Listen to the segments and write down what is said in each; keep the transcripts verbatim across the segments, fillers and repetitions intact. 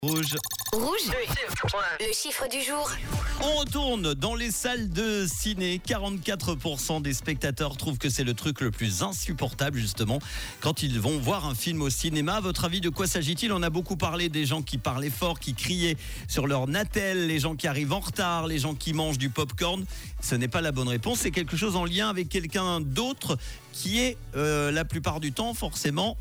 Rouge. Rouge, le chiffre du jour. On retourne dans les salles de ciné. quarante-quatre pour cent des spectateurs trouvent que c'est le truc le plus insupportable, justement, quand ils vont voir un film au cinéma. À votre avis, de quoi s'agit-il ? On a beaucoup parlé des gens qui parlaient fort, qui criaient sur leur natel, les gens qui arrivent en retard, les gens qui mangent du popcorn. Ce n'est pas la bonne réponse. C'est quelque chose en lien avec quelqu'un d'autre qui est, euh, la plupart du temps, forcément,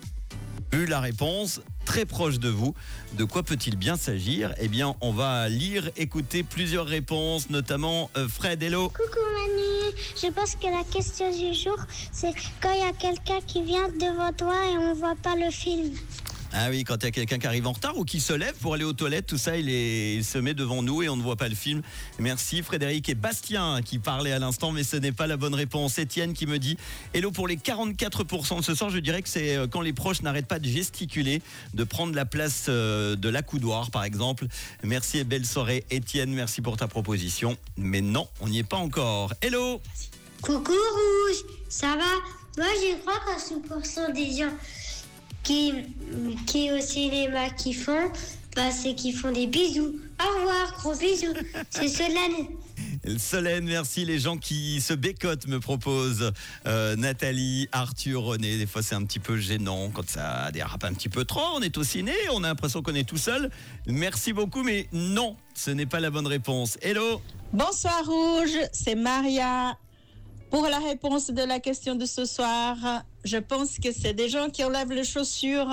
vu la réponse, très proche de vous. De quoi peut-il bien s'agir ? Eh bien, on va lire, écouter plusieurs réponses, notamment euh, Fred, hello. Coucou Manu, je pense que la question du jour, c'est quand il y a quelqu'un qui vient devant toi et on ne voit pas le film. Ah oui, quand il y a quelqu'un qui arrive en retard ou qui se lève pour aller aux toilettes, tout ça, il, est, il se met devant nous et on ne voit pas le film. Merci Frédéric et Bastien qui parlaient à l'instant, mais ce n'est pas la bonne réponse. Étienne qui me dit « Hello, pour les quarante-quatre pour cent de ce soir, je dirais que c'est quand les proches n'arrêtent pas de gesticuler, de prendre la place de l'accoudoir par exemple. » Merci et belle soirée Étienne, merci pour ta proposition. Mais non, on n'y est pas encore. Hello. Coucou Rouge, ça va ? Moi je crois qu'un cent pour cent des gens qui, qui au cinéma qui font, bah, c'est qu'ils font des bisous. Au revoir, gros bisous. C'est Solène. Solène, merci. Les gens qui se bécotent me proposent euh, Nathalie, Arthur, René. Des fois, c'est un petit peu gênant quand ça dérape un petit peu trop. On est au ciné, on a l'impression qu'on est tout seul. Merci beaucoup, mais non, ce n'est pas la bonne réponse. Hello. Bonsoir Rouge, c'est Maria. Pour la réponse de la question de ce soir, je pense que c'est des gens qui enlèvent les chaussures.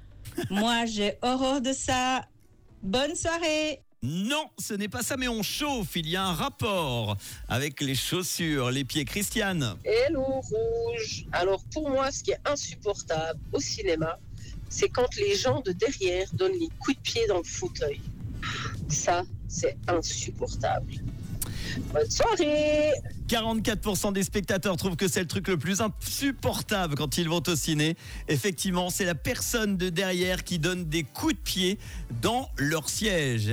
Moi, j'ai horreur de ça. Bonne soirée. Non, ce n'est pas ça, mais on chauffe. Il y a un rapport avec les chaussures, les pieds. Christiane. Hello Rouge. Alors pour moi, ce qui est insupportable au cinéma, c'est quand les gens de derrière donnent les coups de pied dans le fauteuil. Ça, c'est insupportable. Bonne soirée. quarante-quatre pour cent des spectateurs trouvent que c'est le truc le plus insupportable quand ils vont au ciné. Effectivement, c'est la personne de derrière qui donne des coups de pied dans leur siège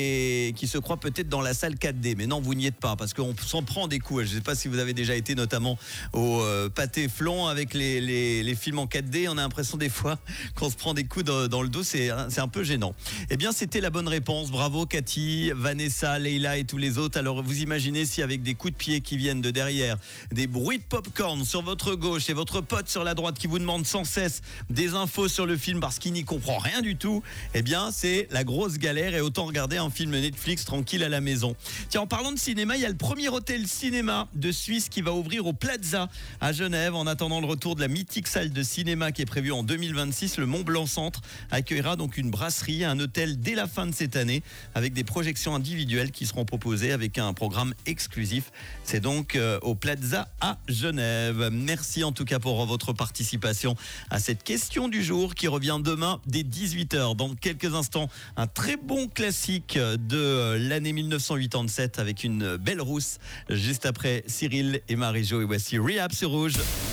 et qui se croit peut-être dans la salle quatre D. Mais non, vous n'y êtes pas parce qu'on s'en prend des coups. Je ne sais pas si vous avez déjà été notamment au euh, Pâté Flon avec les, les, les films en quatre D. On a l'impression des fois qu'on se prend des coups dans, dans le dos. C'est, c'est un peu gênant. Eh bien, c'était la bonne réponse. Bravo Cathy, Vanessa, Leïla et tous les autres. Alors, vous imaginez si avec des coups de pied qui viennent de derrière, des bruits de popcorn sur votre gauche et votre pote sur la droite qui vous demande sans cesse des infos sur le film parce qu'il n'y comprend rien du tout, eh bien c'est la grosse galère et autant regarder un film Netflix tranquille à la maison. Tiens, en parlant de cinéma, il y a le premier hôtel cinéma de Suisse qui va ouvrir au Plaza à Genève. En attendant le retour de la mythique salle de cinéma qui est prévue en deux mille vingt-six, le Mont Blanc Centre accueillera donc une brasserie, un hôtel dès la fin de cette année avec des projections individuelles qui seront proposées avec un programme exclusif. C'est donc euh, au Plaza à Genève. Merci en tout cas pour votre participation à cette question du jour qui revient demain dès dix-huit heures. Dans quelques instants, un très bon classique de l'année mille neuf cent quatre-vingt-sept avec une belle rousse juste après Cyril et Marie-Jo. Et voici Rehab sur Rouge.